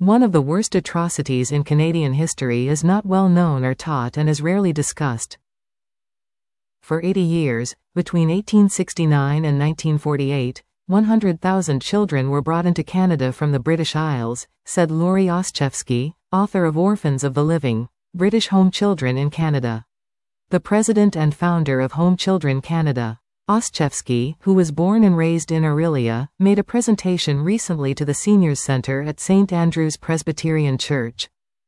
One of the worst atrocities in Canadian history is not well known or taught and is rarely discussed. For 80 years, between 1869 and 1948, 100,000 children were brought into Canada from the British Isles, said Laurie Oschewski, author of Orphans of the Living, British Home Children in Canada. The president and founder of Home Children Canada, Oschewski, who was born and raised in Orillia, made a presentation recently to the Seniors Centre at St. Andrew's Presbyterian Church.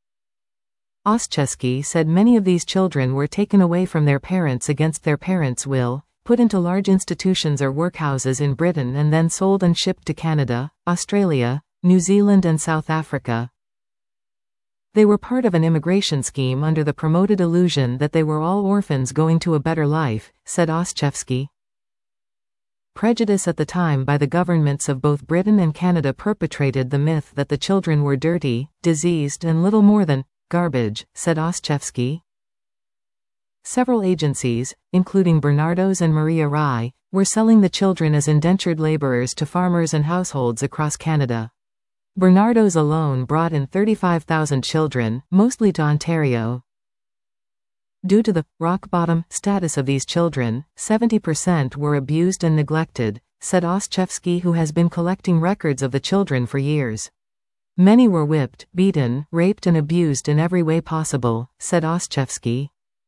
Oschewski said many of these children were taken away from their parents against their parents' will, put into large institutions or workhouses in Britain and then sold and shipped to Canada, Australia, New Zealand and South Africa. They were part of an immigration scheme under the promoted illusion that they were all orphans going to a better life, said Oschewski. Prejudice at the time by the governments of both Britain and Canada perpetrated the myth that the children were dirty, diseased and little more than garbage, said Oschewski. Several agencies, including Bernardo's and Maria Rye, were selling the children as indentured labourers to farmers and households across Canada. Bernardo's alone brought in 35,000 children, mostly to Ontario. Due to the rock-bottom status of these children, 70% were abused and neglected, said Oschewski, who has been collecting records of the children for years. Many were whipped, beaten, raped and abused in every way possible, said Oschewski.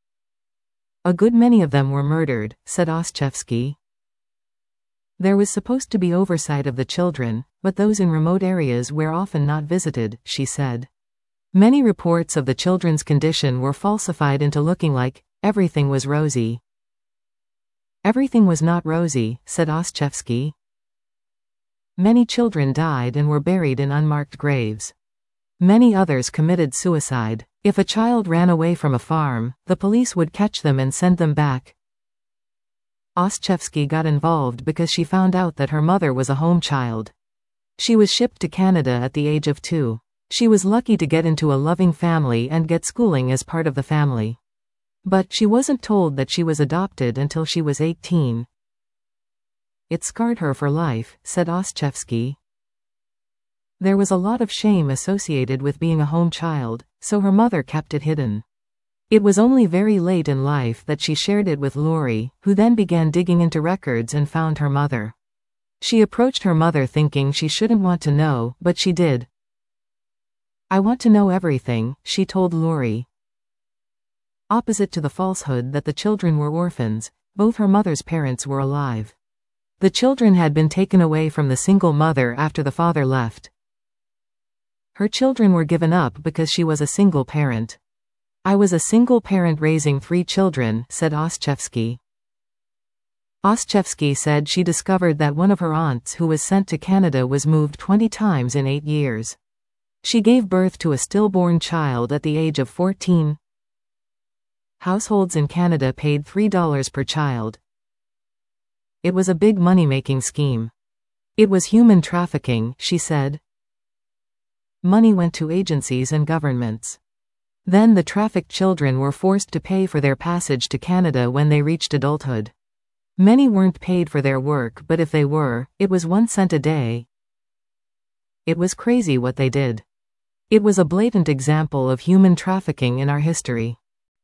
A good many of them were murdered, said Oschewski. There was supposed to be oversight of the children, but those in remote areas were often not visited, she said. Many reports of the children's condition were falsified into looking like everything was rosy. Everything was not rosy, said Oschewski. Many children died and were buried in unmarked graves. Many others committed suicide. If a child ran away from a farm, the police would catch them and send them back. Oschewski got involved because she found out that her mother was a home child. She was shipped to Canada at the age of 2. She was lucky to get into a loving family and get schooling as part of the family. But she wasn't told that she was adopted until she was 18. It scarred her for life, said Oschewski. There was a lot of shame associated with being a home child, so her mother kept it hidden. It was only very late in life that she shared it with Laurie, who then began digging into records and found her mother. She approached her mother thinking she shouldn't want to know, but she did. "I want to know everything," she told Laurie. Opposite to the falsehood that the children were orphans, both her mother's parents were alive. The children had been taken away from the single mother after the father left. Her children were given up because she was a single parent. "I was a single parent raising 3 children," said Oschewski. Oschewski said she discovered that one of her aunts who was sent to Canada was moved 20 times in 8 years. She gave birth to a stillborn child at the age of 14. Households in Canada paid $3 per child. It was a big money-making scheme. It was human trafficking, she said. Money went to agencies and governments. Then the trafficked children were forced to pay for their passage to Canada when they reached adulthood. Many weren't paid for their work, but if they were, it was 1 cent a day. It was crazy what they did. It was a blatant example of human trafficking in our history.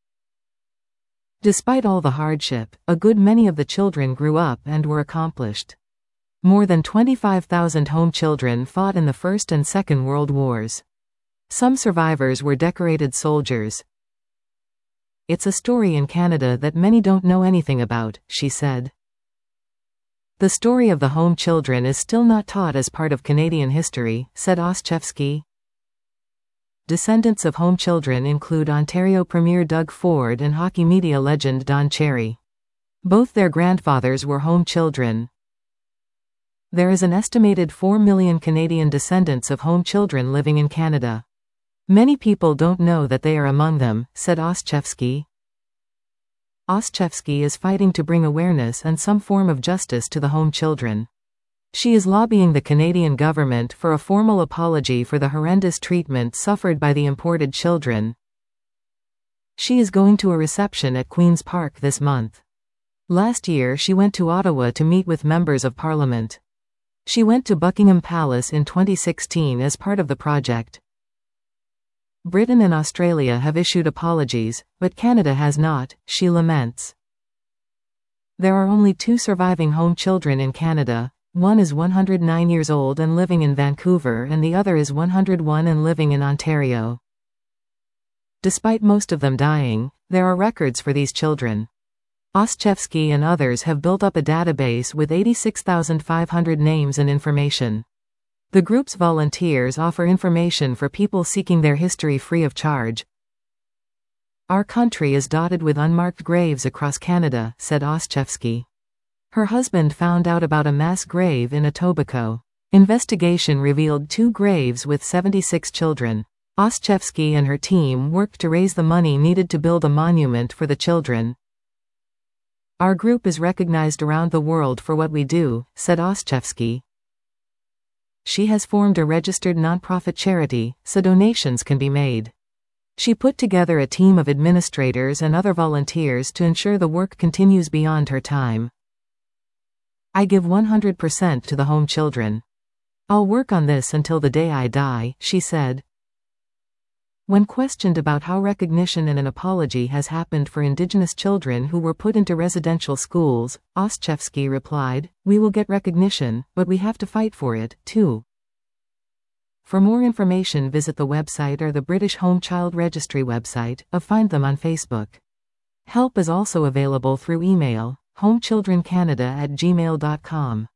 Despite all the hardship, a good many of the children grew up and were accomplished. More than 25,000 home children fought in the First and Second World Wars. Some survivors were decorated soldiers. "It's a story in Canada that many don't know anything about," she said. "The story of the home children is still not taught as part of Canadian history," said Oschewski. Descendants of home children include Ontario Premier Doug Ford and hockey media legend Don Cherry. Both their grandfathers were home children. There is an estimated 4 million Canadian descendants of home children living in Canada. Many people don't know that they are among them, said Oschewski. Oschewski is fighting to bring awareness and some form of justice to the home children. She is lobbying the Canadian government for a formal apology for the horrendous treatment suffered by the imported children. She is going to a reception at Queen's Park this month. Last year she went to Ottawa to meet with members of Parliament. She went to Buckingham Palace in 2016 as part of the project. Britain and Australia have issued apologies, but Canada has not, she laments. There are only 2 surviving home children in Canada. One is 109 years old and living in Vancouver, and the other is 101 and living in Ontario. Despite most of them dying, there are records for these children. Oschewski and others have built up a database with 86,500 names and information. The group's volunteers offer information for people seeking their history free of charge. Our country is dotted with unmarked graves across Canada, said Oschewski. Her husband found out about a mass grave in Etobicoke. Investigation revealed 2 graves with 76 children. Oschewski and her team worked to raise the money needed to build a monument for the children. Our group is recognized around the world for what we do, said Oschewski. She has formed a registered nonprofit charity, so donations can be made. She put together a team of administrators and other volunteers to ensure the work continues beyond her time. I give 100% to the home children. I'll work on this until the day I die, she said. When questioned about how recognition and an apology has happened for Indigenous children who were put into residential schools, Oschewski replied, "We will get recognition, but we have to fight for it, too." For more information, visit the website or the British Home Child Registry website, or find them on Facebook. Help is also available through email, homechildrencanada@gmail.com.